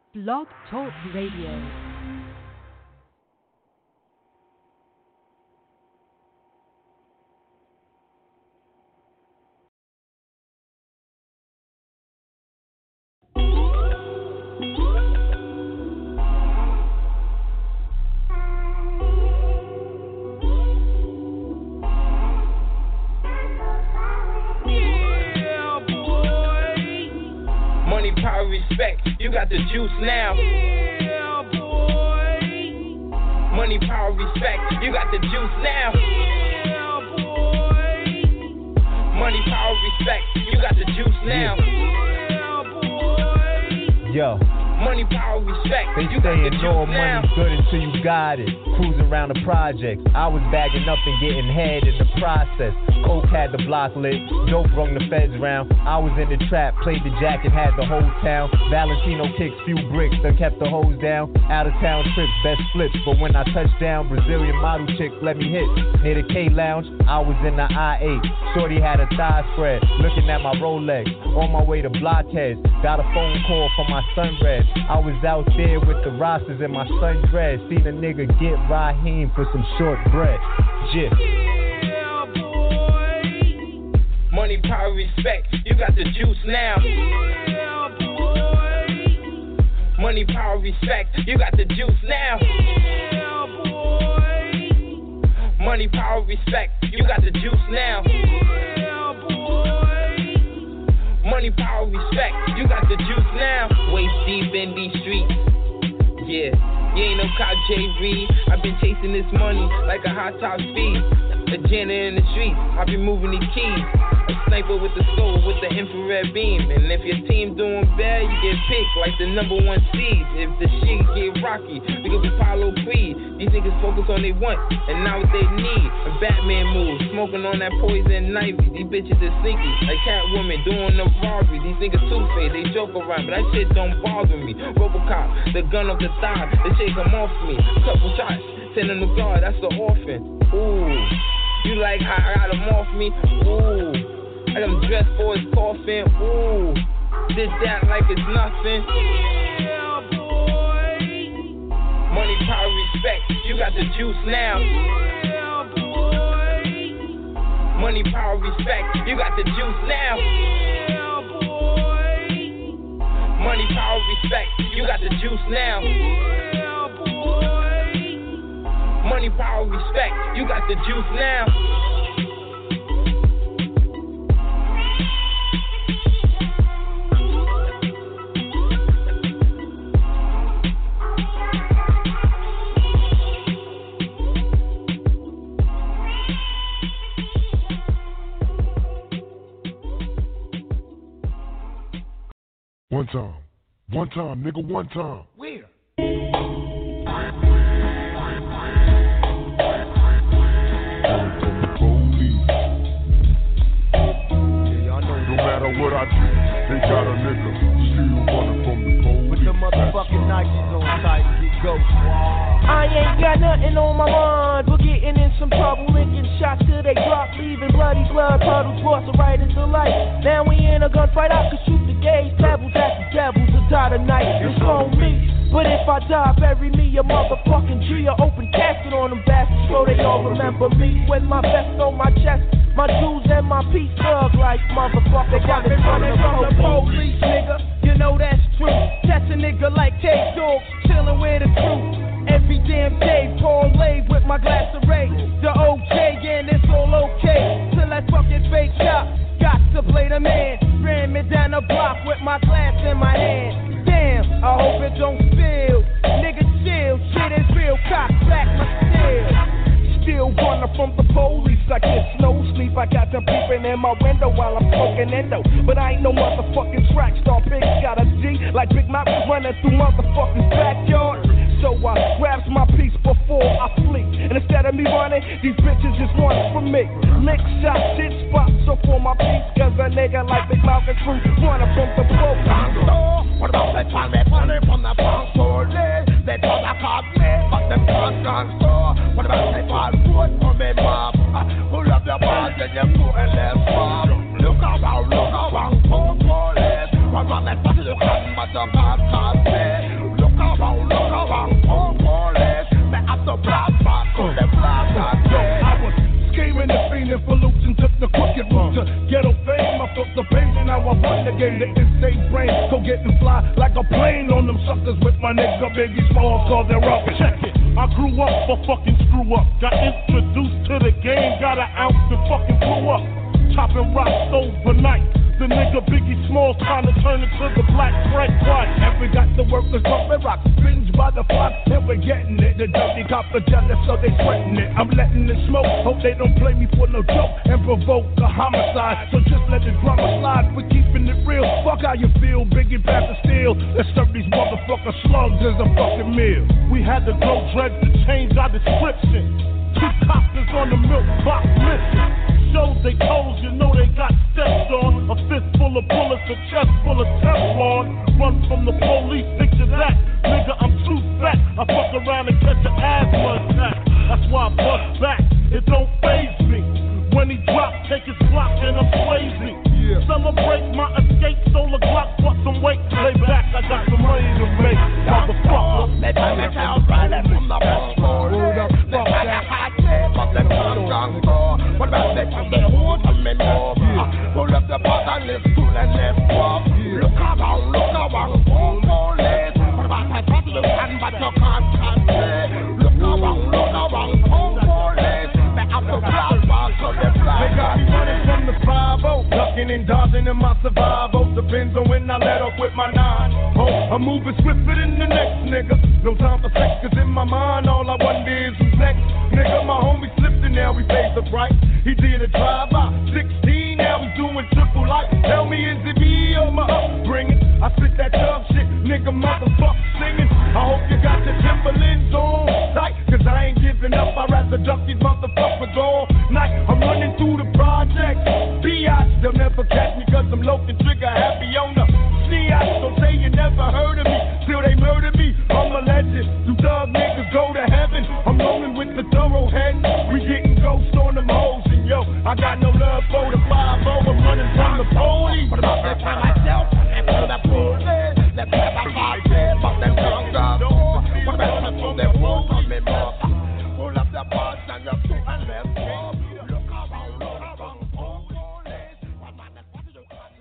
Blog Talk Radio. Power, respect, you got the juice now. Yeah, boy. Money, power, respect, you got the juice now. Yeah, boy. Money, power, respect, you got the juice now. Yeah, boy. Yo. Money, power, respect. They you saying no money's good until you got it. Cruising around the projects, I was bagging up and getting head in the process. Coke had the block lit, dope brung the feds round. I was in the trap, played the jacket, had the whole town. Valentino kicks, few bricks, done kept the hose down. Out of town trips, best flips, but when I touched down, Brazilian model chick let me hit. Near the K Lounge, I was in the I-8. Shorty had a thigh spread, looking at my Rolex. On my way to Blockheads, got a phone call from my son Red. I was out there with the rosters in my sundress. Seen a nigga get Raheem for some short bread. Yeah, boy. Money, power, respect, you got the juice now. Yeah, boy. Money, power, respect, you got the juice now. Yeah, boy. Money, power, respect, you got the juice now. Yeah, boy. Money, power, respect, you got the juice now. Waist deep in these streets, yeah. You ain't no cop J. Reed. I've been chasing this money like a hot top speed. A janitor in the streets, I be moving these keys. A sniper with the soul, with the infrared beam. And if your team doing bad, you get picked like the #1 seed. If the shit get rocky, we could be Apollo Creed. These niggas focus on they want, and not what they need. A Batman move, smoking on that poison ivy. These bitches is sneaky, like Catwoman doing the robbery. These niggas two-faced, they joke around, but that shit don't bother me. Robocop, the gun off the thigh, the shit come off me. Couple shots, send him to God, that's the orphan. Ooh. You like how I got him off me? Ooh, I got him dressed for his coffin. Ooh, did that like it's nothing. Yeah, boy. Money, power, respect, you got the juice now. Yeah, boy. Money, power, respect, you got the juice now. Yeah, boy. Money, power, respect, you got the juice now. Yeah, boy. Money, power, respect, you got the juice now. One time, nigga, one time. Where? What I do, they got a nigga still running from the police. With the motherfucking Nikes on tight, get ghost. I ain't got nothing on my mind, but getting in some trouble, linking shots till they drop, leaving bloody blood puddles, tossing right into life. Now we in a gunfight, I could shoot the gauge, pebbles at the devils, to die tonight. It's on me. But if I die, bury me a motherfucking G, or open casket on them bastards, so they all remember me. With my vest on my chest, my jewels and my peace thug like motherfucker. They got me running from the police, nigga. You know that's true. Catch a nigga like K-Dog, chillin' with the crew. Every damn day, Paul Lay with my glass of Ray. The OJ, and it's all okay. Till that fucking fake shot, got to play the man. Ran me down the block with my glass in my hand. Damn, I hope it don't spill. Nigga chill, shit is real, cock back my steel. Still running from the police, I get no sleep. I got them peeping in my window while I'm smoking endo. But I ain't no motherfucking track star. Big got a G like Big Mouth running through motherfuckers' backyard. So I grabs my piece before I flee. And instead of me running, these bitches just running from me. Lick shot, shit spot, so for my piece. Cause a nigga like Big Mouth and crew running from the police. What about that time they running from the punk police? They thought I caught me, but them can't store. What about that fall foot on me mom? Pull up your bars and you put in their farm. Look around, punk police. Run that bottle you can, but the bad can't pay. getting fly like a plane on them suckers with my nigga Biggie Smalls, cause they're up. Check it. I grew up for fucking screw up. Got introduced to the game, got an ounce and fucking blew up. Chopping rocks overnight. The nigga Biggie Smalls trying to turn into the black Frank White. And we got the workers bumping rocks, binge by the flock, and we're getting it. The dirty cops are jealous, so they sweating it. I'm letting it smoke, hope they don't play me for no joke and provoke a homicide. So just let the drama slide, we're keeping it real. Fuck how you feel, Biggie pass the steel. Let's serve these motherfucker slugs as a fucking meal. We had to go dread to change our description. 2 coppers on the milk box mission. Shows they toes, you know they got stepped on. A fist full of bullets, a chest full of Teflon. Run from the police, picture that. Nigga, I'm too fat. I fuck around and catch an asthma attack. That's why I bust back. It don't faze me. When he drop, take his block and I'm crazy. Yeah. Celebrate my escape, stole a Glock, bought some weight. Lay back, I got some money to make. Motherfucker. Let's right from the floor. Fuck that. But them guns go. What about that? They hold them in more. Pull up the pot and let's pull and let's walk. Look around, police. What about that? You can, but you can't play. Look around, police. They have to fly back to the fly. They got me running from the 5-0, ducking and dodging in my survival. Depends on when I let off with my 9. Oh, I'm moving swifter than the next nigga. No time for sex, cause in my mind all I wonder is who's next. Nigga, my homie slipped and now he pays the price. He did a drive-by, 16, now he's doing triple life. Tell me, is it me or my upbringing? I spit that tough shit, nigga, motherfucker singing. I hope you got your Timberlands on tight, cause I ain't giving up. I'd rather duck these motherfuckers all night. I'm running through the project. B.I.S. They'll never catch me cause I'm low and trigger happy on the C.I.S. Don't say you never heard of me, till they murder me. I'm a legend. You thug niggas go to heaven. I'm rolling with the thoroughhead. We getting ghosts on them hoes. And yo, I got no love for the 5-0. I'm running from the police. What about that time myself? And for the police. Let's have a fight. But them guns go. What about them from their wolves? I'm in more. Pull up the bus and you're too and let's go. Look around, police. What about that? What do you got?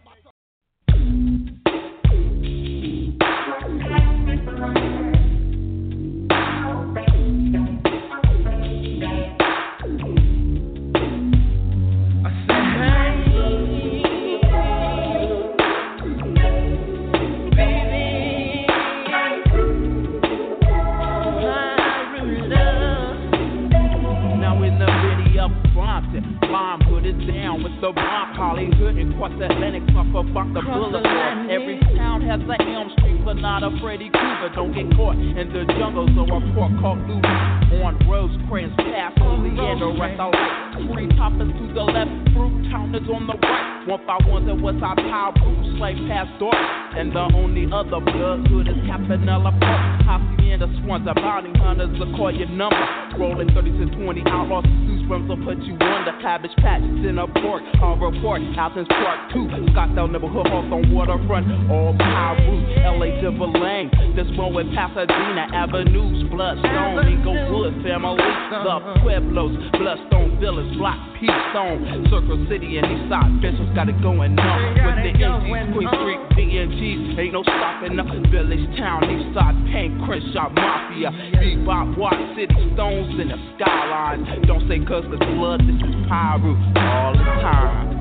Bomb put it down with the bomb. Hollywood and cross the Atlantic, off about the boulevard. Every town has a Elm Street, but not a Freddy Krueger. Don't get caught in the jungles or a pork called Luby. On Rosecrans Pass, Leander at the light. Tree toppers to the left, fruit counters on the right. One by one, there was our power group, slave past door. And the only other bloodhood is Campanella Park. Hacienda Swans, the bounty hunters will call your number. Rolling 3620 outlaws, Swims will put you under. Cabbage patches in a port, on report, Athens Park 2, Scottsdale neighborhood halls on waterfront, all power routes, LA Timberlane, this one with Pasadena Avenues, Bloodstone, Inglewood family, the Pueblos, Bloodstone Villas, Block P Stone, Circle City and Eastside, Bishops got it going on, with the AGs, Queen Street, BNGs, ain't no stopping up, Village Town, Eastside, Paint, Crenshaw, Mafia, Bebop, Watt City, Stones in the skyline, don't say cuz blood, this is Pyro all the time.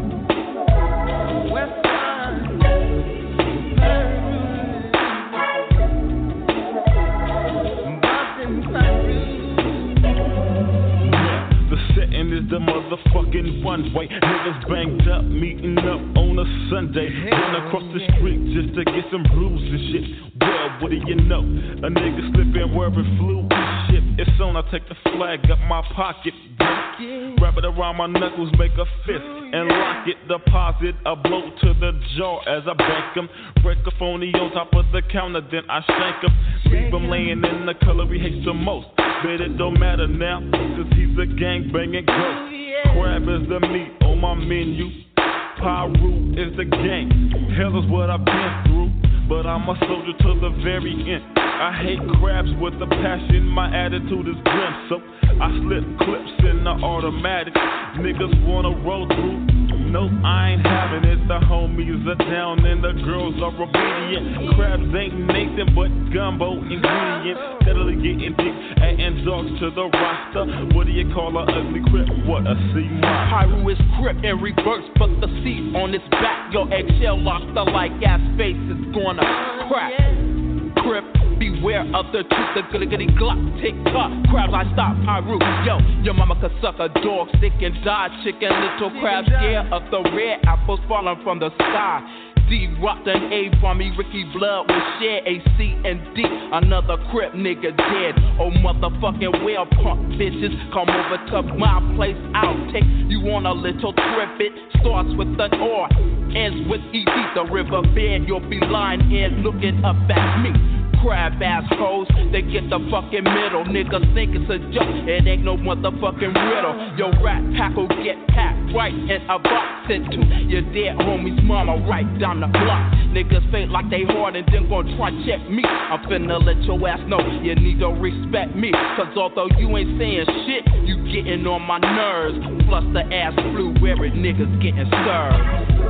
The setting is the motherfucking runway. Niggas banged up, meeting up on a Sunday. Run across the street just to get some brews and shit. Well, what do you know? A nigga slipping wearing flu shit. It's on, I take the flag up my pocket. Wrap it around my knuckles, make a fist and lock it. Deposit a blow to the jaw as I bank 'em. Break a phony on top of the counter, then I shank 'em. Leave 'em laying in the color he hates the most. But it don't matter now, cause he's a gang-banging ghost. Crab is the meat on my menu. Pyru is the gang. Hell is what I've been through, but I'm a soldier to the very end. I hate crabs with a passion, my attitude is grim. So I slip clips in the automatic. Niggas wanna roll through nope, I ain't having it. The homies are down and the girls are obedient. Crabs ain't Nathan but gumbo ingredients. Steadily getting deep, adding dogs to the roster. What do you call a ugly crip? What a sea monster. Pyro is crip in reverse, but the seat on its back. Your eggshell lobster like ass face is gonna crack. Crip, beware of the truth, the gliggity glock, tick tock. Crabs, I stop Pyro. Yo, your mama could suck a dog, stick and die. Chicken, little crabs, scared of the red apples falling from the sky. D rocked an A for me, Ricky Blood will share A, C, and D. Another crip nigga dead. Oh motherfucking well, punk bitches, come over to my place. I'll take you on a little trip. It starts with an R, ends with ED. The riverbed, you'll be lying in looking up at me. Crab ass hoes, they get the fucking middle. Niggas think it's a joke, it ain't no motherfucking riddle. Your rat pack will get packed right in a box. Sent to your dead homie's mama right down the block. Niggas fake like they hard and then gon' try check me. I'm finna let your ass know you need to respect me. Cause although you ain't saying shit, you getting on my nerves. Plus the ass flu where it niggas getting served.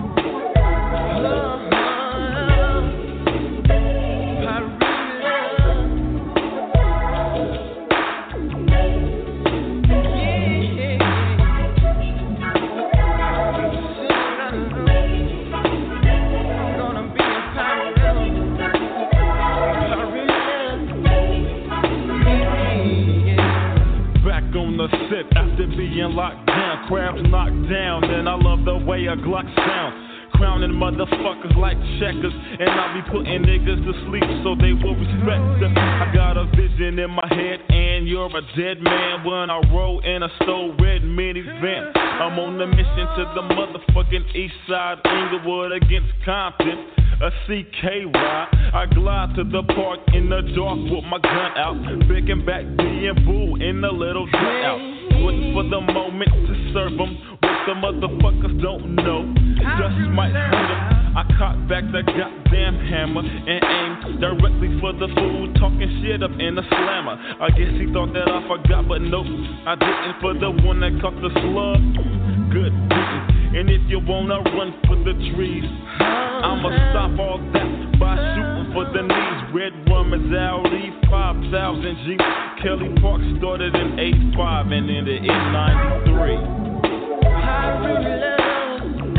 After being locked down, crabs knocked down, and I love the way a Glock sounds. Crowning motherfuckers like checkers, and I be putting niggas to sleep so they will respect them. I got a vision in my head, and you're a dead man when I roll in a stole red minivan. I'm on a mission to the motherfucking east side, Inglewood against Compton. A CK ride, I glide to the park in the dark with my gun out, picking back D and Boo in a little dugout. Waiting for the moment to serve them. What the motherfuckers don't know, just might hurt them. I cock back the goddamn hammer and aim directly for the fool talking shit up in the slammer. I guess he thought that I forgot, but nope, I didn't. For the one that caught the slug, good beating. And if you wanna run for the trees, I'ma stop all that by shooting for the knees. Red Rum is Audi 5000 Jeep. Kelly Park started in 85 and ended in 93. I really love.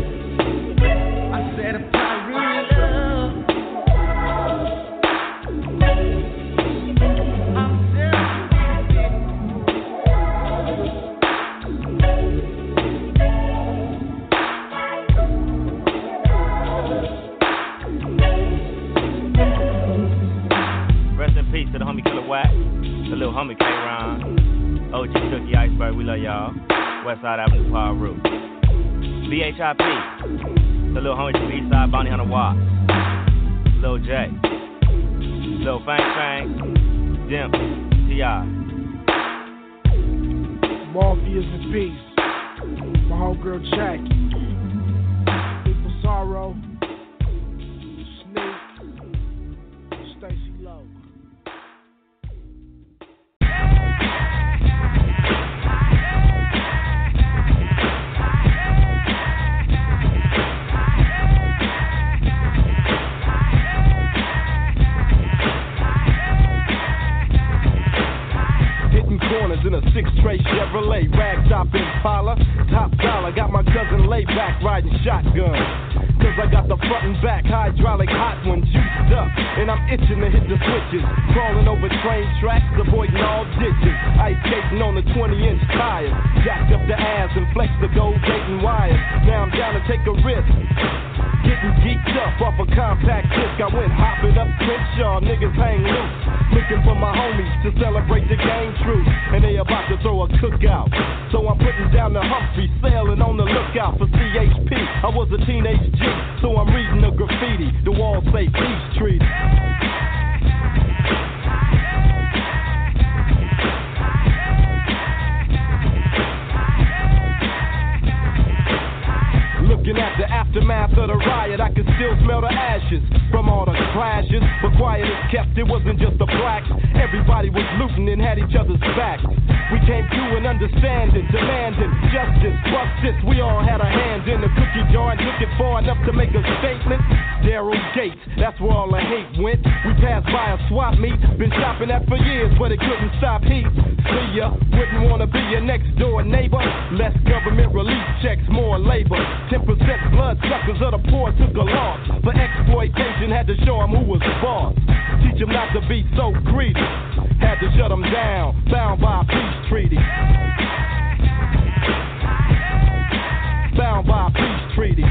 I said I really love. Rest in peace to the homie Killer Wack, the little homie K-Ron, OG Cookie Iceberg, we love y'all. Westside Avenue Pyro. VHIP, the little homie from Eastside Bounty Hunter Walk. Lil J, Lil Fang, Dimp, T.I. Morpheus and Peace. My homegirl Jackie. People Sorrow. Sneak. Stacy Lowe. In a 6-tray Chevrolet, rag top Impala, top dollar, got my cousin laid back riding shotgun. Cause I got the front and back hydraulic hot one juiced up, and I'm itching to hit the switches. Crawling over train tracks, avoiding all ditches. Ice skating on the 20-inch tires, jacked up the ass and flexed the gold gating wires. Now I'm down to take a risk. Getting geeked up off a compact disc. I went hopping up Crenshaw, niggas hang loose. Looking for my homies to celebrate the game truth. And they about to throw a cookout. So I'm putting down the Humphrey, sailing on the lookout for CHP. I was a teenage G, so I'm reading the graffiti. The walls say peace treaty. Looking at the aftermath of the riot, I can still smell the ashes from all the clashes. But quiet as kept, it wasn't just the blacks. Everybody was looting and had each other's backs. We came through and understanding, demanding justice, justice. We all had a hand in the cookie jar and took it far enough to make a statement. Daryl Gates, that's where all the hate went. We passed by a swap meet, been shopping at for years, but it couldn't stop heat. See ya, wouldn't wanna be your next door neighbor. Less government relief checks, more labor. 10% blood suckers of the poor took a loss. For exploitation, had to show them who was boss. Teach them not to be so greedy. Had to shut them down, bound by a peace treaty. Bound by a peace treaty.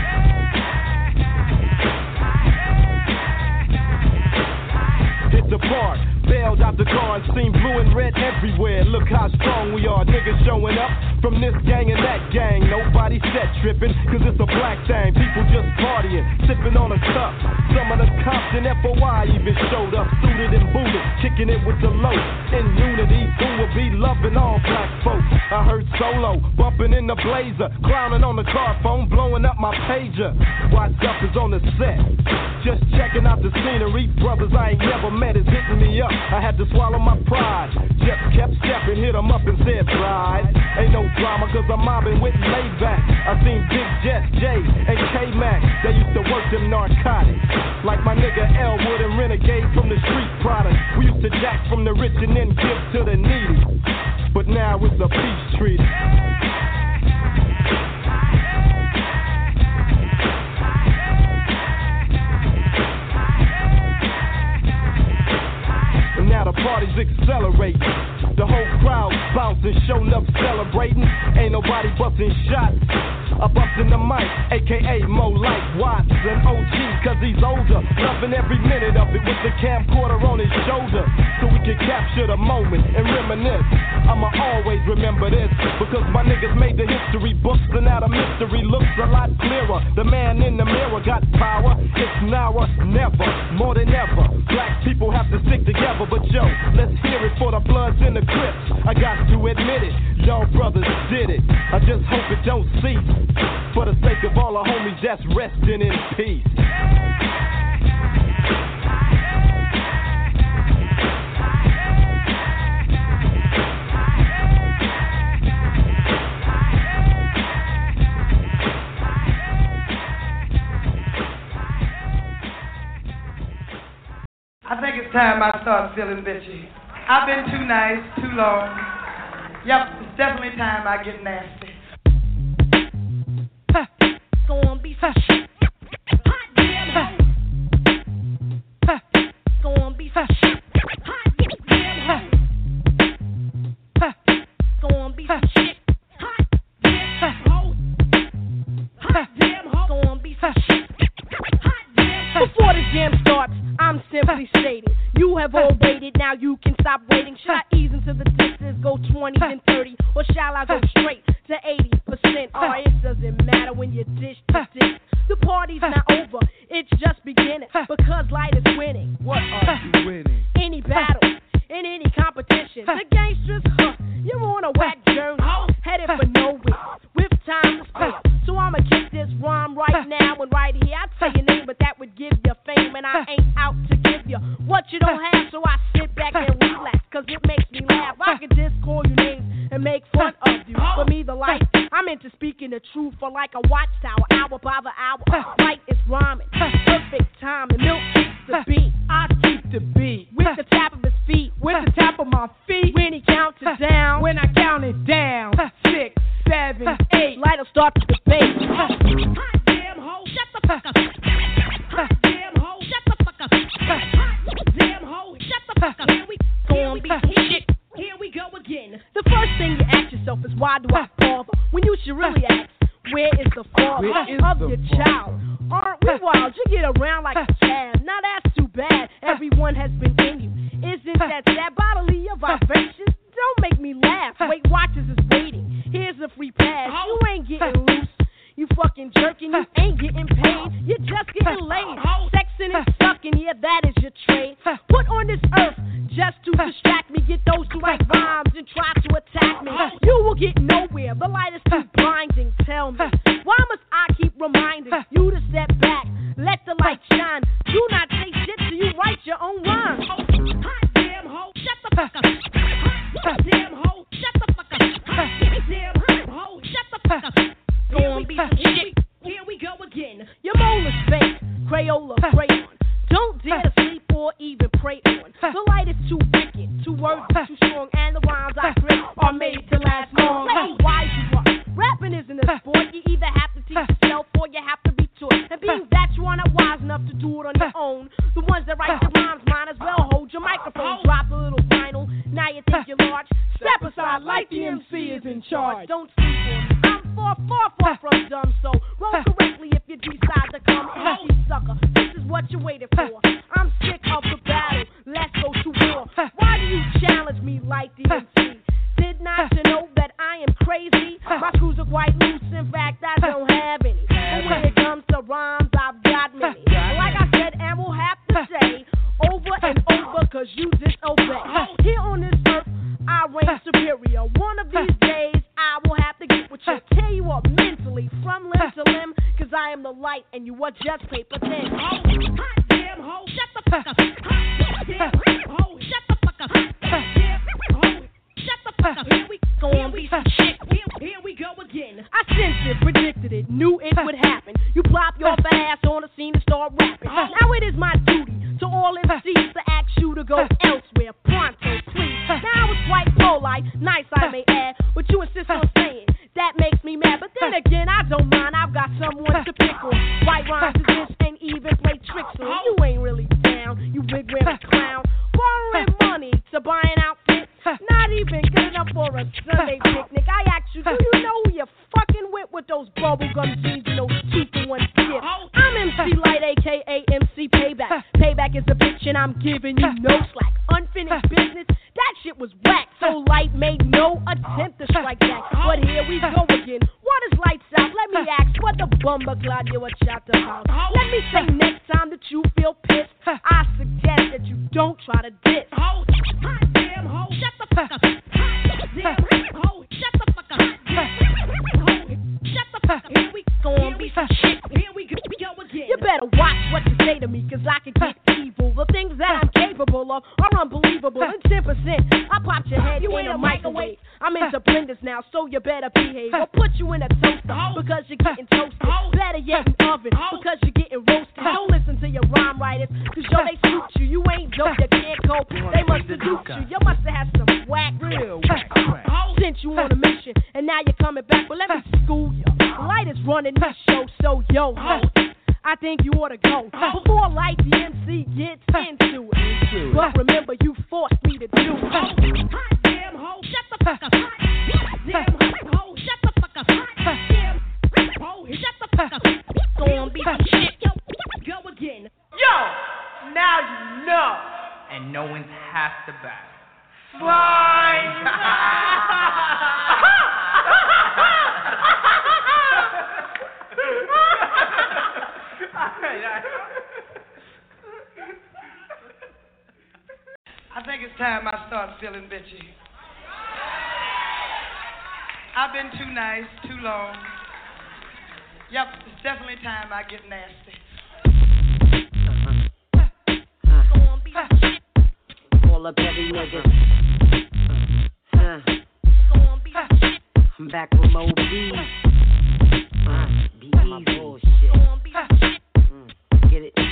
Hit the park, bailed out the car and seen blue and red everywhere. Look how strong we are, niggas showing up from this gang and that gang. Nobody set tripping, cause it's a black thing. People just partying, sipping on a cup. Some of the cops in FOI even showed up, suited and booted, kicking it with the low. In unity, who will be loving all black folks. I heard Solo bumping in the Blazer, clowning on the car phone, blowing up my pager. What's up is on the set, just checking out the scenery. Brothers I ain't never met is hitting me up. I had to swallow my pride. Just kept stepping, hit him up and said, "Bride, ain't no drama, cause I'm mobbing with Layback." I seen Big Jess, J, and K-Mac. They used to work them narcotics. Like my nigga Elwood and Renegade from the street product. We used to jack from the rich and then give to the needy. But now it's a peace treaty. And now the party's accelerating. The whole crowd bouncing, showing up, celebrating. Ain't nobody busting shots. I bustin' the mic, aka Mo like Watts and OG, cause he's older. Loving every minute of it with the camcorder on his shoulder, so we can capture the moment and reminisce. I'ma always remember this, because my niggas made the history books, and now the mystery looks a lot clearer. The man in the mirror got power, it's now or never, more than ever. Black people have to stick together, but yo, let's hear it for the Bloods and the Crips. I got to admit it, y'all brothers did it. I just hope it don't cease, for the sake of all the homies that's resting in peace. I think it's time I start feeling bitchy. I've been too nice, too long. Yep, it's definitely time I get nasty. Gonna be hot damn ho. Gonna be hot damn ho. Gonna be shit. Hot damn ho. Hot damn ho. Gonna be hot damn ho. Before the jam starts, I'm simply stating, you have all waited, now you can stop waiting. Should I ease into the distance, go 20 and 30, or shall I go straight to 80%? Oh, it doesn't matter when you dish to dish. The party's not over, it's just beginning, because light is winning. What are you winning? Any battle, in any competition. The gangsters, you're on a whack journey, headed for nowhere, with time to spare. So I'ma kick this rhyme right now and right here. I'd say your name, but that would give you fame, and I ain't out to give you what you don't have. So I sit back and relax, cause it makes me laugh. I can just call you names and make fun of you. For me, the life, I'm into speaking the truth, for like a watchtower, hour by the hour. Light is rhyming, perfect time, and milk keeps the beat. I keep the beat with the tap of his feet, with the tap of my feet. When he counts it down, when I count it down, 6, 7, 8. Light'll start to debate. Hot damn ho, shut the fuck up. Hot damn ho, shut the fuck up. Hot damn ho, shut the fuck up. Here we go again. The first thing you ask yourself is, why do I bother? When you should really ask, where is the father of your child? Aren't we wild? You get around like a child. Now that's too bad. Everyone has been in you. Isn't that sad? Bodily your vibrations don't make me laugh. Weight Watchers is waiting. Here's a free pass. You ain't getting loose. You fucking jerking, you ain't getting paid. You're just getting laid. Sexing and sucking, yeah, that is your trade. Put on this earth just to distract me. Get those who write rhymes and try to attack me. You will get nowhere. The light is too blinding. Tell me, why must I keep reminding you to step back? Let the light shine. Do not say shit till you write your own rhymes. care to sleep or even pray on. The light is too wicked, two words are too strong, and the rhymes I create are made to last long. Let me wise you up. Rapping isn't a sport. You either have to teach yourself or you have to be taught. And being that you are not wise enough to do it on your own, the ones that write the rhymes might as well hold your microphone. Drop a little vinyl, now you think you're large. Step aside like the MC is in charge. Don't sleep on me. I'm far from dumb, so roll correctly if you decide to come empty, sucker. This is what you waited for. I'm sick of the battle. Let's go to war. Why do you challenge me like the MC? Did not you know that I am crazy? My crews are quite loose. In fact, I don't have any. But when it comes to rhymes, I've got many. Like I said, and we'll have to say over and over, cause you disobey. Here on this earth, I reign superior. One of these days, I will have to get with you. Tear you up mentally from limb to limb, cause I am the light and you are just paper thin. Hot damn ho, shut the fuck up. Hot damn ho, shut the fuck up. Hot damn ho, shut the fuck up. Here we gon' be some shit. Here we go again. I sensed it, predicted it, knew it would happen. You plop your fat ass on the scene and start rapping. Now it is my duty to all MCs to ask you to go elsewhere. Pronto, please. Now it's quite polite, nice I may add, but you insist on saying that makes me mad. But then again, I don't mind. I've got someone to pick on. White rhymes is this and even play tricks on. You ain't really down, you big rim clown. Borrowing money to buy an outfit, not even good enough for a Sunday picnic. I ask you, do you know who you're fucking with those bubblegum jeans and those 2-for-1 skips? I'm MC Light, aka MC Payback. Payback is a bitch and I'm giving you no slack. Unfinished business, that shit was whack. So Light made no attempt to strike back. But here we go again. What is lights out? Let me ask, what the bumper cloud you a shot about? Let me say next time that you feel pissed, I suggest that you don't try to diss. Hot damn ho, shut the fuck up. Hot damn ho, shut the fuck up. Shut the fuck up. Here we gon' be some shit. Here we go again. You better watch what you say to me, cause I can get evil. The things that I'm capable of are unbelievable. In 10%, I popped your head in a microwave. I'm into blenders now, so you better behave. Or put you in a toaster, because you're getting toasted. Better yet, an oven, because you're getting roasted. Don't listen to your rhyme writers, cause yo, they suit you. You ain't dope, you can't cope. They must seduce you. You must have had some whack, real whack. Sent you on a mission, and now you're coming back. But let me school you. Light is running this show, so yo, I think you ought to go before Light the MC gets into it. But remember, you forced me to do it. Hot damn ho, shut the fuck up. Hot damn ho, shut the fuck up. Hot damn ho, shut the fuck up. Gonna be some shit. Go again. Yo, now you know. And no one's half the bad. Fine. I think it's time I start feeling bitchy. I've been too nice, too long. Yep, it's definitely time I get nasty. Call up every nigga. I'm back with Mo B. Be easy. Get it.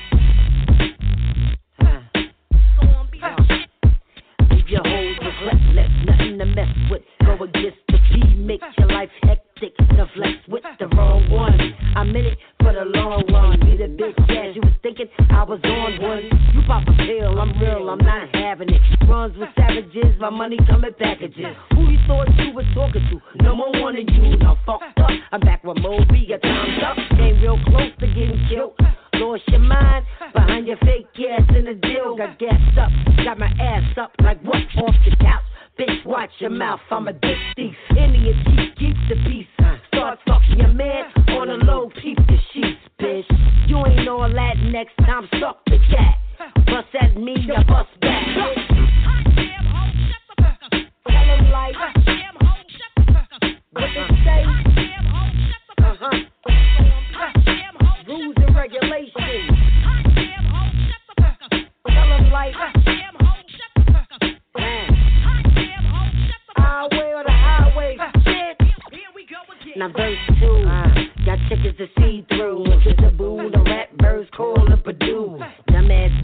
Leave your hoes regretless, nothing to mess with. Go against the beat, make your life hectic. The flex with the wrong one. I'm in it for the long run. Be the big cash, you was thinking I was on one. You pop a pill, I'm real, I'm not having it. Runs with savages, my money come in packages. Who you thought you was talking to? No more one of you, now fucked up. I'm back with Moby, got time's up. Came real close to getting killed. Lost your mind behind your fake ass in the deal. Got gassed up, got my ass up like what off the couch. Bitch, watch your mouth, I'm a dick thief. Indian chief, keep the peace. Start fucking your man on a low, keep the sheets, bitch. You ain't all that, next time suck the cat. Bust at me, I bust back, bitch. Tell them like, what they say. Rules and regulations. Tell them like, highway or the highway, shit. Now verse 2, got chickens to see through. It's a boo, the rat birds call a Purdue. Dumbass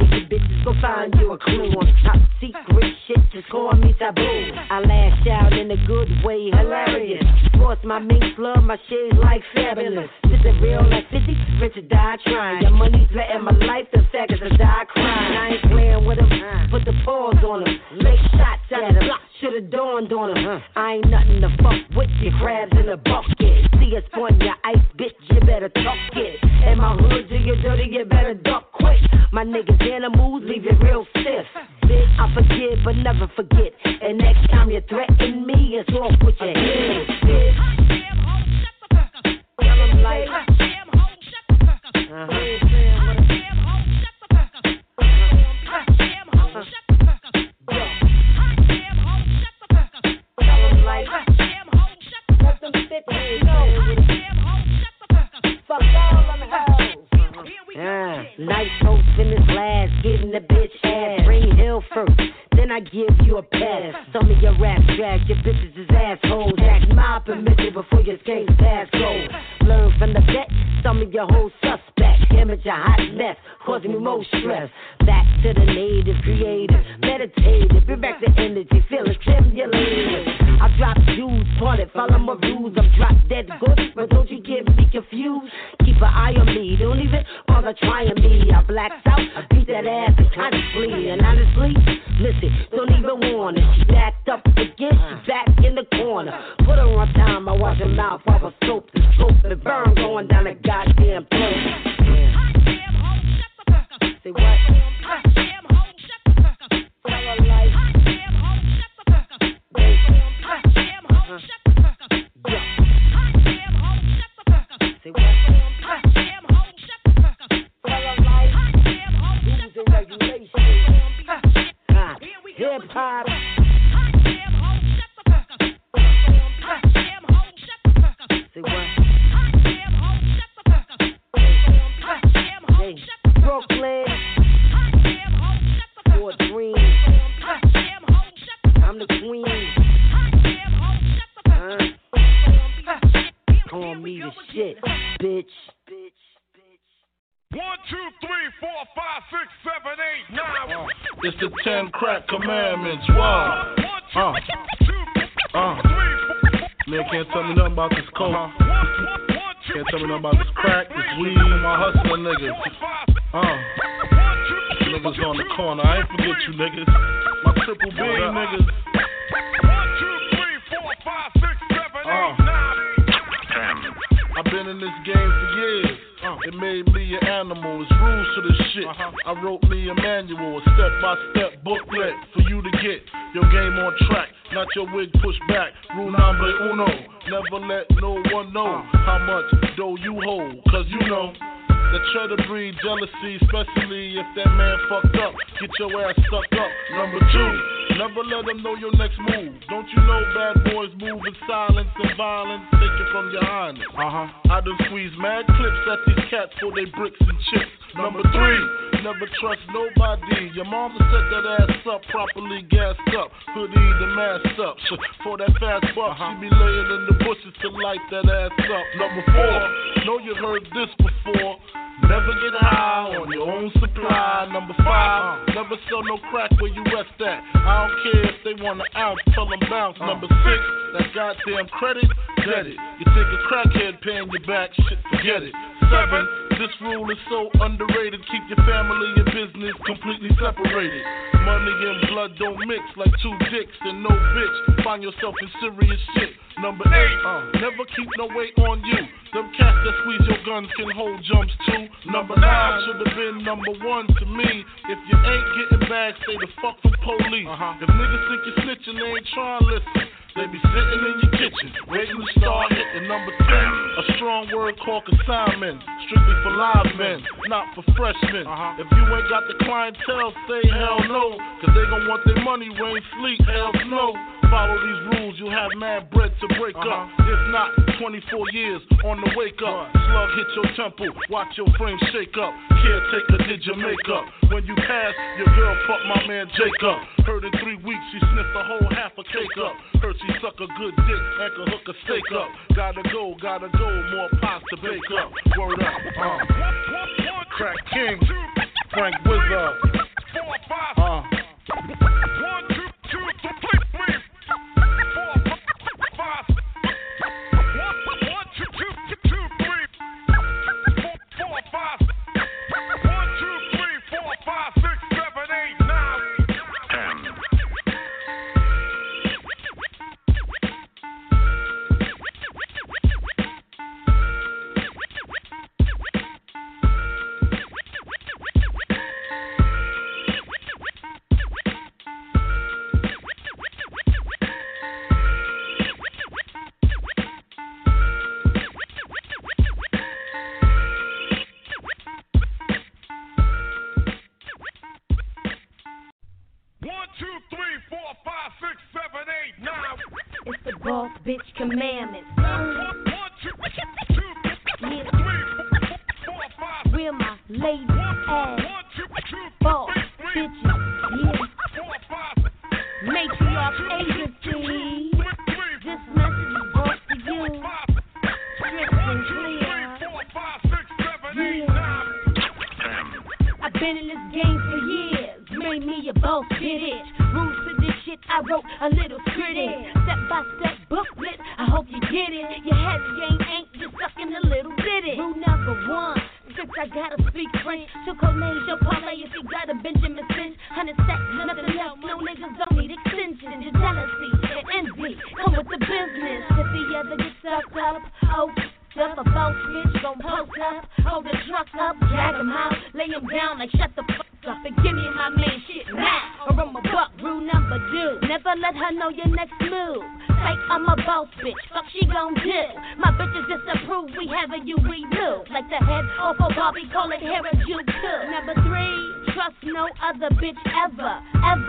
Go find you a clue on top secret shit, just call me taboo. I lash out in a good way, hilarious. Sports my mink love, my shades like fabulous. This is real like 50, rich or die trying. Your money's letting my life, the fact is I die crying. I ain't playing with them, put the paws on them. Make shots at them, should've dawned on them. I ain't nothing to fuck with, your crabs in a bucket. See us on your ice, bitch, you better talk it. In my hood, you get dirty, you better duck quick. My niggas animals, leave it real stiff. Bitch, I forgive but never forget. And next time you threaten me, it's off with your head, bitch. Tell them like, let them sit there, fuck all them hoes. Nice host in this glass, getting the bitch ass. Bring Hill first, then I give you a pass. Some of your rap drag, your bitches is assholes. Ask my permission before your game's pass go. Learn from the vet, some of your whole suspects. Image a hot mess, causing me more stress. Back to the native, creative, meditative. Bring back the energy, feel it stimulated. I drop Jews, parted, follow my rules. I'm drop dead good, but don't you get me confused. Keep an eye on me, don't even bother trying me. I blacks out, I beat that ass consciously. And honestly, listen, don't even warn her. She backed up again, she back in the corner. Put her on time, I watch her mouth while I soap the scope. The burn going down the goddamn place. Say what? Hip hop. Say what? Hey, Brooklyn. For a dream. I'm the queen. Call me the shit, bitch. 1, 2, 3, 4, 5, 6, 7, 8, 9. It's the 10 crack commandments. Wow. Man can't tell me nothing about this coke. Can't tell me nothing about this crack, this weed, my hustling niggas. Niggas on the corner. I ain't forget you niggas. My triple B niggas. 1, 2, 3, 4, 5, 6, 7, 8, 9. I've been in this game for years. It made me an animal. It's rules to this shit. I wrote me a manual, a step-by-step booklet for you to get your game on track, not your wig pushed back. Rule number uno, never let no one know how much dough you hold, cause you know that try to breed jealousy, especially if that man fucked up. Get your ass stuck up. Number 2, never let them know your next move. Don't you know bad boys move in silence and violence? Take it from your highness. I done squeeze mad clips at these cats for they bricks and chips. Number 3, never trust nobody. Your mama set that ass up, properly gassed up, hoodie the masked up. For that fast buck, she be laying in the bushes to light that ass up. Number 4, know you heard this before. Never get high on your own supply. Number 5, never sell no crack where you rest at. I don't care if they want an ounce, tell them bounce. Number 6, that goddamn credit, get it. You think a crackhead paying you back, shit, forget it. 7, this rule is so underrated. Keep your family and business completely separated. Money and blood don't mix like 2 dicks and no bitch. Find yourself in serious shit. Number 8, never keep no weight on you. Them cats that squeeze your guns can hold jumps too. Number 9 should have been number 1 to me. If you ain't getting back, stay the fuck from police. If niggas think you're snitching, they ain't trying to listen. They be sitting in your kitchen, waiting to start hitting. Number 10, a strong word called consignment. Strictly for live men, not for freshmen. If you ain't got the clientele, say hell no. Cause they gon' want their money, rain, sleep, hell no. Follow these rules, you'll have mad bread to break up. If not, 24 years on the wake up. Slug hit your temple, watch your frame shake up. Caretaker did your makeup. When you pass, your girl fucked my man Jacob. Heard in 3 weeks she sniffed a whole half a cake up. Heard she suck a good dick and could hook a steak up. Gotta go, more pots to bake up. Word up, Crack King, Frank Wizard. 2, 3, 4, 5, 6, 7, 8, 9. It's the boss bitch commandments. 1, 2, 3, 4, 5. Where my ladies at? Boss bitches, yeah. Matriarch agency. This message is brought to you. Strict and clear. Yeah. I've been in this game for years. Made me a boss bitch. Rules to this shit, I wrote a little script. Step by step booklet, I hope you get it. Your head game ain't just sucking a little bit. Rule number 1. Since I gotta speak French, took her name, your parlay if you got a Benjamin Cinch. 100 stacks, nothing else, no niggas don't need extensions. Your jealousy and envy come with the business. If he ever gets sucked up, oh, up a boss bitch, gon' post up, hold the truck up, drag him out, lay him down like shut the fuck up and give me my man shit now, or I'm a buck. Rule number 2, never let her know your next move. Like I'm a boss bitch, fuck she gon' do. My bitches disapprove, we having you removed. Like the head off a Barbie, call it hair and juke too. Number 3, trust no other bitch ever.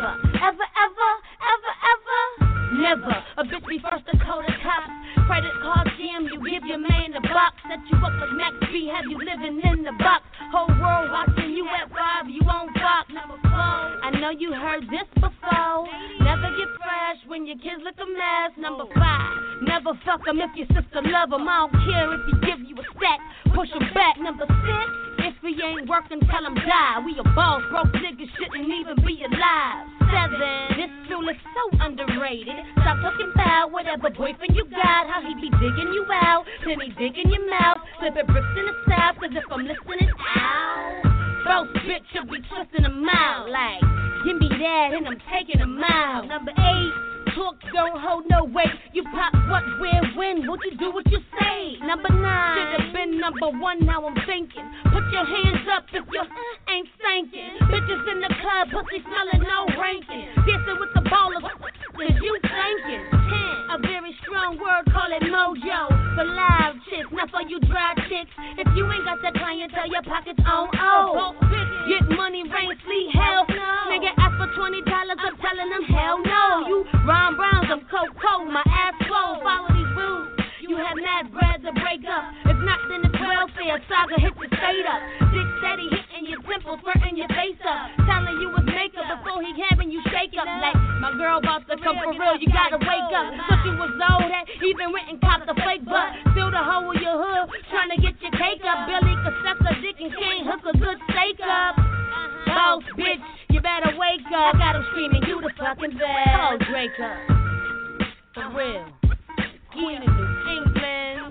Never. A bitch be first to call the cops. Credit card jam, you give your man the box. Set you up like Max B, have you living in the box. Whole world watching you at 5, you on Fox. Number 4, I know you heard this before. Never get fresh when your kids look a mess. Number 5, never fuck them if your sister love them. I don't care if he give you a stack, push him back. Number 6, if he ain't working, tell him die. We a boss, broke niggas shouldn't even be alive. 7, this tool is so underrated. Stop talking about whatever boyfriend you got, how he be digging you out, then he digging your mouth, flipping bricks in the south, cause if I'm listening out, boss bitch should be twisting them out, like, give me that and I'm taking them out. Number 8, talk don't hold no weight, you pop what, where, when, what you do, what you say. Number 9, should've been number 1, now I'm thinking, put your hands up if you ain't thinking. Bitches in the club, pussy smelling, no ranking, dancing with the ballers, cause you thinking. 10, a very strong word, call it mojo, for live chicks, not for you dry chicks. If you ain't got that clientele, your pockets on O. Get money, rain, sleet, hell no. Nigga ask for $20, I'm telling them hell no. You Ron Browns, I'm cold, my ass cold, follow these rules. You have mad bread to break up. If not, then it's welfare. Saga hit the state up. Dick steady hitting your temples, burning your face up. Telling you it's makeup before he having you shake up. Like, my girl about to come for real, you gotta wake up. Thought you was old, that even went and copped the fake butt. Still the hoe in your hood, trying to get your cake up. Billy could suck a dick and can't hook a good steak up. Boss bitch, you better wake up. I got him screaming, you the fucking best. Oh, Drake up. For real. Queen of New England.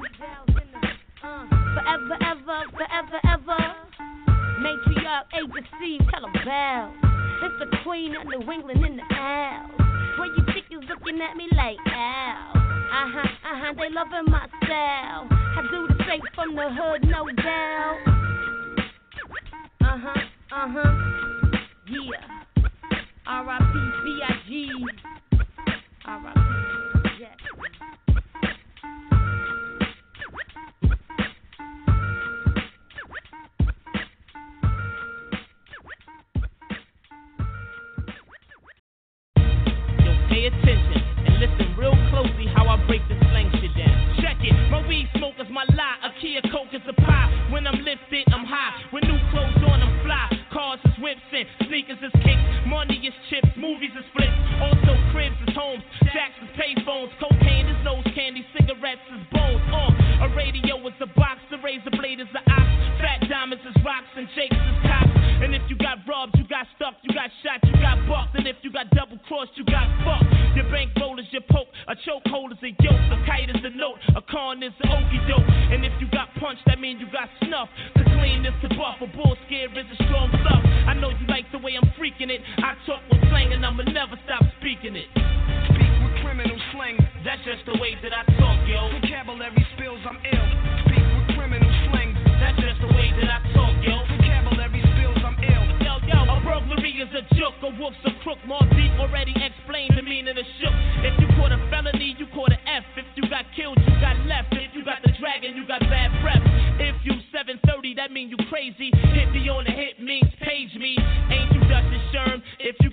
Forever, ever. Matriarch agency, tell them bow. It's the queen of New England in the house. Where you chickens looking at me like, ow. They loving my style. I do the straight from the hood, no doubt. Yeah. R.I.P. B.I.G. R.I.P. Jack. Pay attention and listen real closely how I break this slang shit down. Check it, my weed smoke is my lie, a Kia Coke is a pie. When I'm lifted, I'm high. With new clothes on, I'm fly. Cars is whips and sneakers is kicks. Money is chips, movies is flips. Also cribs is homes, jacks is payphones. Cocaine is nose candy, cigarettes is bones. A radio is a box, the razor blade is the ox. Fat diamonds is rocks and jakes is cops. And if you got robbed, you got stuck, you got shot, you got bucked. And if you got double crossed, you got fucked. Your bankroll is your poke, a chokehold is a yoke, a kite is a note, a con is an okie doke. And if you got punched, that means you got snuff. To clean this to buff, a bull scare is a strong stuff. I know you like the way I'm freaking it. I talk with slang and I'ma never stop speaking it. Speak with criminal slang, that's just the way that I talk, yo. Vocabulary spills, I'm ill. Speak with criminal slang, that's just the way that I talk, yo. Vocabulary spills, I'm ill. Yo, a burglary is a joke, a wolf's a crook. More deep already explained the meaning of shook. If you caught a felony, you caught an F. If you got killed, you got left. If you got the dragon, you got bad breath. If you 730, that mean you crazy. Hit me on the hit means page me. Ain't you Dustin Sherm? If you got AIDS,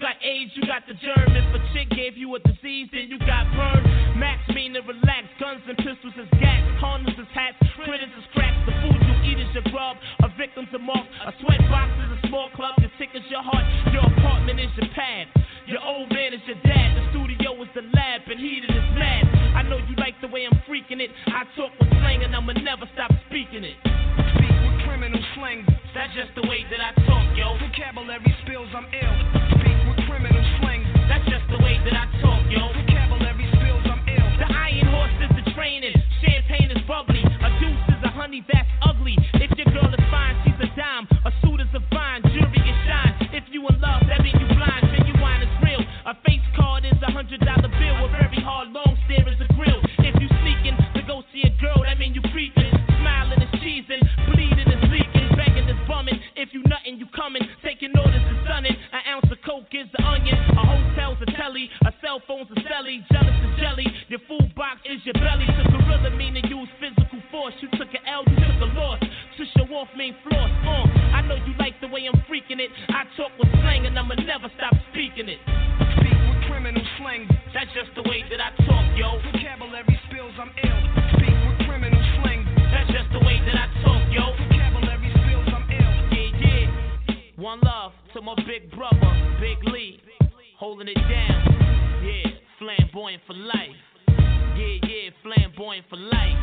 AIDS, you got the germ. If a chick gave you a disease, then you got burned. Max mean to relax, guns and pistols is gas, harness is hats, critters is cracks. The food you eat is your grub, a victim to moth. A sweatbox is a small club, your tick is your heart, your apartment is your pad. Your old man is your dad, the studio is the lab, and heated is mad. I know you like the way I'm freaking it. I talk with slang and I'ma never stop speaking it. Speak with criminal slang. That's just the way that I talk, yo. Vocabulary spills, I'm ill. Speak with criminal slang. That's just the way that I talk, yo. Vocabulary spills, I'm ill. The iron horse is the training. Champagne is bubbly. A deuce is a honey that's ugly. If your girl is fine, she's a dime. A suit is a vine, jewelry is shine. If you in love, that means you blind. Genuine is real. A face card is $100 bill. A very hard long stare is a grill. If you sneaking to go see a girl, that mean you creeping. Smiling is cheesing, bleeding is leaking, begging is bumming. If you nuttin', you coming. Taking orders is stunning. An ounce of coke is the onion. A hotel's a telly. A cell phone's a celly. Jealous is jelly. Your food box is your belly. To gorilla mean to use physical force. You took an L, you took a loss. To show off mean floss. I know you like the way I'm freaking it. I talk with slang and I'ma never stop speaking it. Speak with criminal slang. That's just the way that I talk, yo. Vocabulary spills, I'm ill. Speak with criminal slang. That's just the way that I talk, yo. Vocabulary spills, I'm ill. Yeah, yeah. One love to my big brother, Big Lee. Holding it down. Yeah, flamboyant for life. Yeah, yeah, flamboyant for life.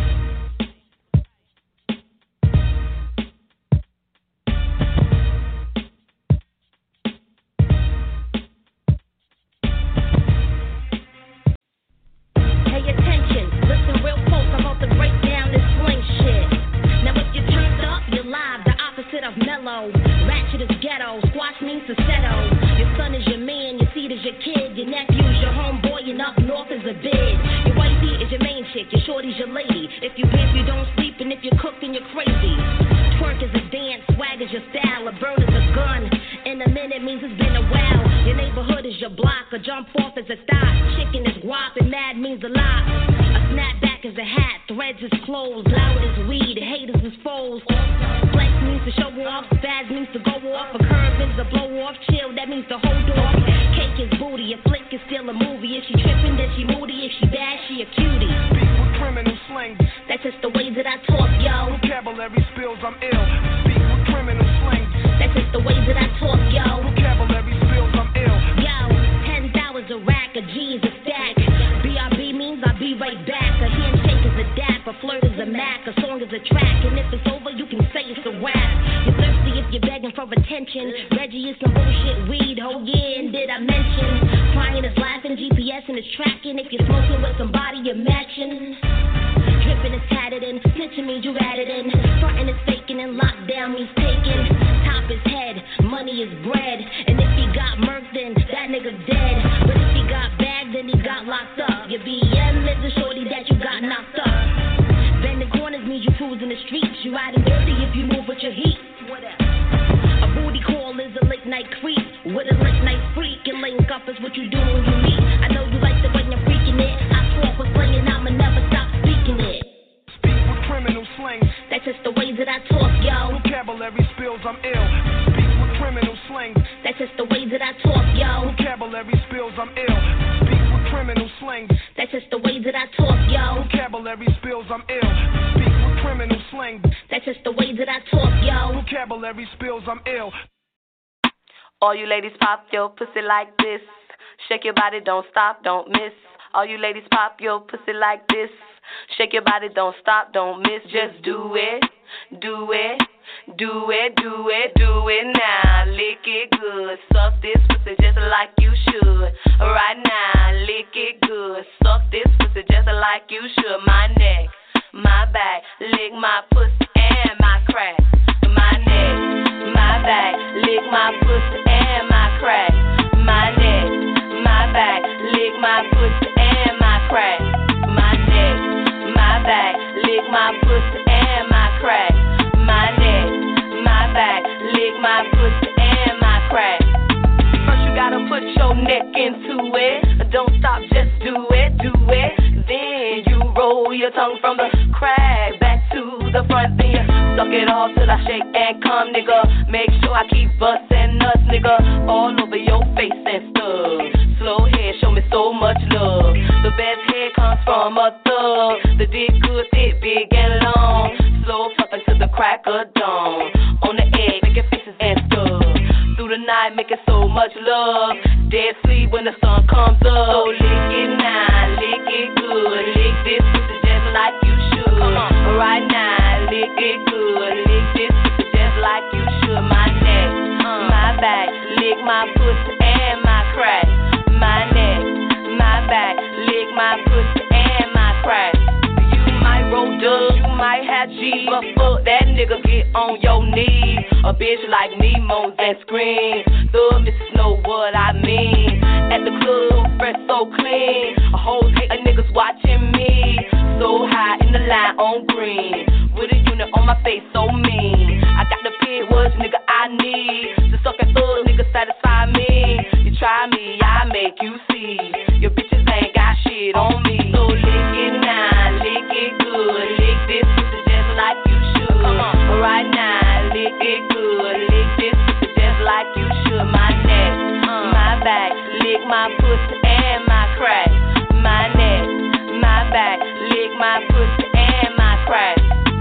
Of mellow, ratchet is ghetto, squash means falsetto. Your son is your man, your seed is your kid, your nephew's your homeboy, and up north is a bid. Your wifey is your main chick, your shorty's your lady. If you dance, you don't sleep, and if you're cooking, you're crazy. Twerk is a dance, swag is your style, a burn is a gun. In a minute means it's been a while. Your neighborhood is your block, a jump off is a thought. Chicken is guap, and mad means a lot. A snapback is a hat, threads is clothes, loud is weed, haters is foes. Flex means to show off, spaz means to go off, a curve is to blow off, chill, that means to hold off. Cake is booty, a flick is still a movie. If she trippin', then she moody, if she bad, she a cutie. Speak with criminal slang. That's just the way that I talk, yo. Vocabulary spills, I'm ill. Speak with criminal slang. That's just the way that I talk, yo. Vocabulary spills, I'm ill. Yo, $10 a rack, a G is a stack. BRB means I'll be right back. A handshake is a dap, a flirt is a mac, a song is a track, and if it's over, you can say it's a rap. You're thirsty if you're begging for attention. Reggie is some bullshit weed, oh yeah, and did I mention? Crying is laughing, GPS and it's tracking. If you're smoking with somebody, you're matching. Dripping is tatted in, snitching means you added in. Frontin' is faking and lockdown means taking. Top is head, money is bread. And if he got murked, then that nigga dead. But if he got bagged, then he got locked up. Your BM is a shorty that you got knocked up. Bending corners means you cruising the streets. You riding dirty if you move with your heat. A booty call is a late night creep. With a late night freak, and link up is what you do when you meet. I know you like the way I'm freaking it. I talk with slang and I'ma never stop speaking it. Speak with criminal slang. That's just the way that I talk, yo. Vocabulary spills, I'm ill. Speak with criminal slang. That's just the way that I talk, yo. Vocabulary spills, I'm ill. Speak with criminal slang. That's just the way that I talk, yo. Vocabulary spills, I'm ill. Speak with criminal slang. That's just the way that I talk, yo. Vocabulary spills, I'm ill. All you ladies pop your pussy like this. Shake your body, don't stop, don't miss. All you ladies pop your pussy like this. Shake your body, don't stop, don't miss. Just do it, do it, do it, do it, do it now. Lick it good, suck this pussy just like you should. Right now, lick it good, suck this pussy just like you should. My neck, my back, lick my pussy and my crack. My neck, my back, lick my pussy and my crack. My neck, my back, lick my pussy and my crack. My neck, my back, lick my pussy and my crack. My neck, my back, lick my pussy and my crack. First you gotta put your neck into it. Don't stop, just do it, do it. Then you roll your tongue from the crack back to the front. Then you suck it all till I shake and come, nigga. Make sure I keep bustin' nuts, nigga, all over your face and stuff. so much love. Dead sleep when the sun comes up. So lick it now, lick it good. Lick this pussy just like you should. Right now, lick it good. Lick this pussy just like you should. My neck, my back, lick my pussy and my crack. My neck, my back, lick my pussy and my crack. You might roll dubs, you might have G's, but fuck that nigga, get on your knees. A bitch like me moans and screams. Thug missus know what I mean. At the club, fresh so clean. A whole hate of niggas watching me. So high in the line on green. With a unit on my face so mean. I got the pig words, nigga, I need. To suck and thug, nigga, satisfy me. You try me, I make you see. Your bitches ain't got shit on me. So lick it now, lick it good. Lick this pussy just like you should. Right now, lick it good. Lick this pussy just like you should. My neck, my back, lick my pussy and my crack. My neck, my back, lick my pussy and my crack.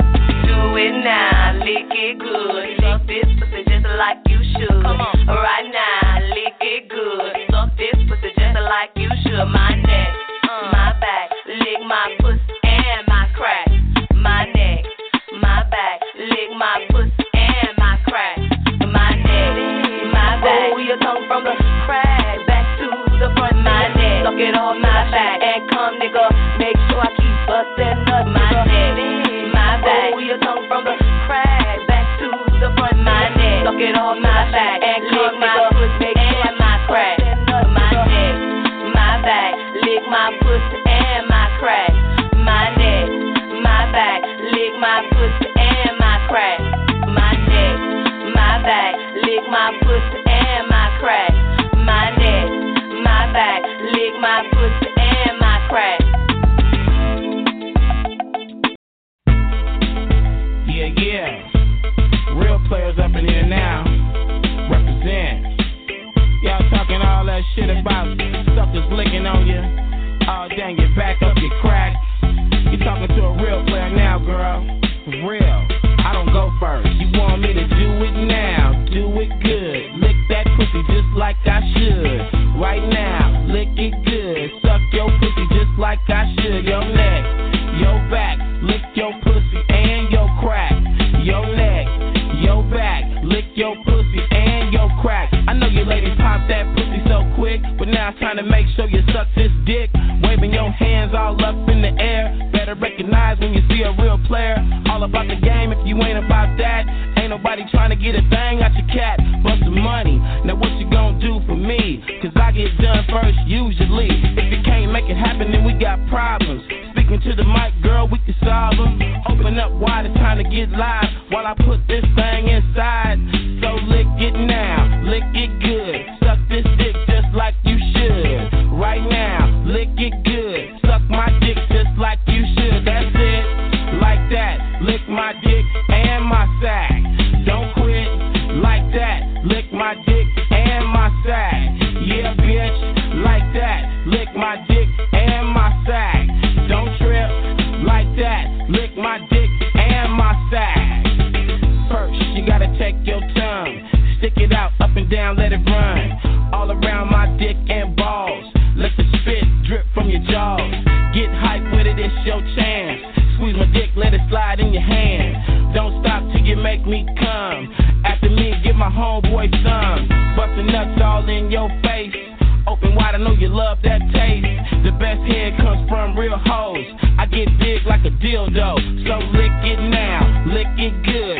Do it now, lick it good. Lick this pussy just like you should. Right now, lick it good. Suck this pussy just like you should. My neck, my back, lick my pussy and my crack. My neck, my back, lick my pussy and my crack. My neck, my back. Oh, your tongue from the crack back to the front. My neck, suck it on my back and come, nigga. Make sure I keep busting up. My neck, my back. Oh, your tongue from the crack back to the front. My neck, suck it on my back and come, nigga. Make sure I my crack. My neck, my back, lick my pussy and my crack. My neck, my back, lick my pussy and my crack. My neck, my back, lick my pussy and my crack. My neck, my back, lick my pussy and my crack. Yeah, yeah. Real players up in here now. Represent. Y'all talking all that shit about stuff that's licking on you. Oh, dang, get back up, get cracked. You talking to a real player now, girl. For real. I don't go first. You want me to do it now? Do it good. Lick that pussy just like I should. Right now, lick it good. Suck your pussy just like I should. Your neck, your back, lick your pussy and your crack. Your neck, your back, lick your pussy and your crack. I know you ladies pop that pussy so quick, but now it's time to make sure you suck this dick. Waving your hands all up in the air. Better recognize when you see a real player. All about the game, if you ain't about that. Ain't nobody trying to get a thing out your cat but some money. Now what you gonna do for me? Cause I get done first usually. If you can't make it happen, then we got problems. Speaking to the mic, girl, we can solve them. Open up wide, it's time to get live while I put this thing inside. So lick it now, lick it good. Suck this dick just like you should. Right now, lick it good. Suck my dick just like you should. That's it, like that. Lick my dick and my sack. Don't quit, like that. Lick my dick and my sack. Yeah, bitch, like that. Lick my dick and my sack. Don't trip, like that. Lick my dick and my sack. First, you gotta take your tongue. Stick it out, up and down, let it run. All around my dick and balls. Let the spit drip from your jaws. Get hype with it, it's your chance. Squeeze my dick, let it slide in your hand. Don't stop till you make me come. After me, give my homeboy some. Bustin' nuts all in your face. Open wide, I know you love that taste. The best head comes from real hoes. I get big like a dildo. So lick it now, lick it good.